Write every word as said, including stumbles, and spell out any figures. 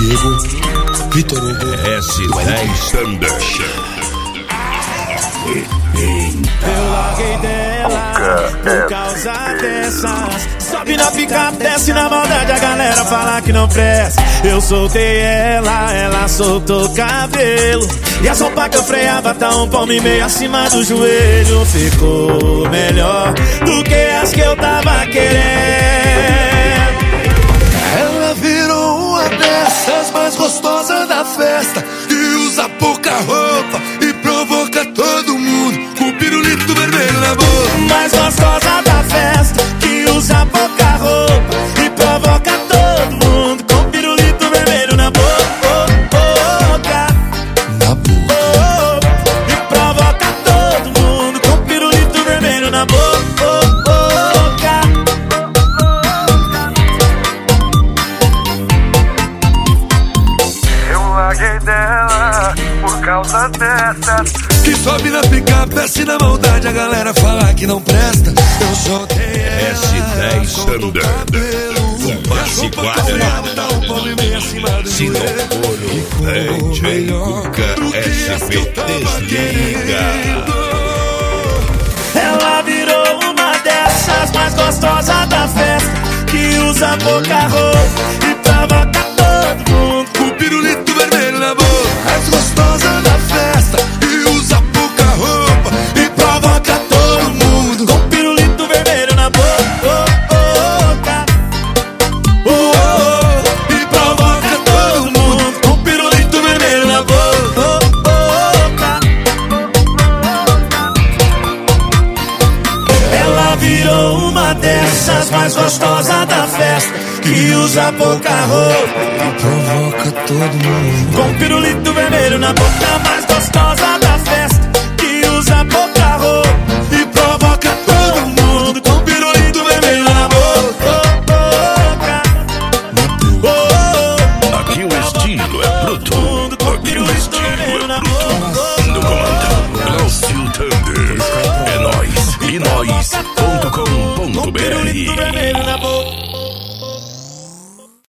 Diego, Vitor Hugo, S dez Thunder. Eu larguei dela por causa dessas. Sobe na picape, desce na maldade, a galera fala que não presta. Eu soltei ela, ela soltou o cabelo. E a sopa que eu freava tá um palmo e meio acima do joelho. Ficou melhor do que as que eu tava querendo. Ela virou uma dessas mais gostosas da festa, que usa pouca roupa e provoca todo mundo com pirulito vermelho na boca. Mais gostosa da festa, que usa pouca roupa e provoca todo mundo com pirulito vermelho na boca. Na boca. E provoca todo mundo com pirulito vermelho na boca. Eu larguei dela por causa dessas. Que sobe na picape, desce na maldade, a galera fala que não presta. Eu soltei ela, S dez soltou o Thunder. cabelo. Passe quadra. Tá um palmo e meio acima do Se não joelho. for o D J Cuca, S P desliga. Ela virou uma dessas mais gostosas da festa, que usa pouca roupa e provoca todo mundo Com pirulito vermelho na boca. Mais gostosa da festa, que usa pouca roupa e provoca todo mundo com pirulito vermelho na boca. Oh, oh, e provoca todo mundo com pirulito vermelho na boca. Ela virou uma dessas mais gostosas da festa, que usa pouca roupa e provoca todo mundo com pirulito vermelho na boca. Mais gostosa da festa, que usa pouca roupa e provoca todo mundo com pirulito vermelho na boca. Aqui o estilo é bruto. Aqui o estilo é bruto. No comando, Brasil Thunder. É nóis, e nós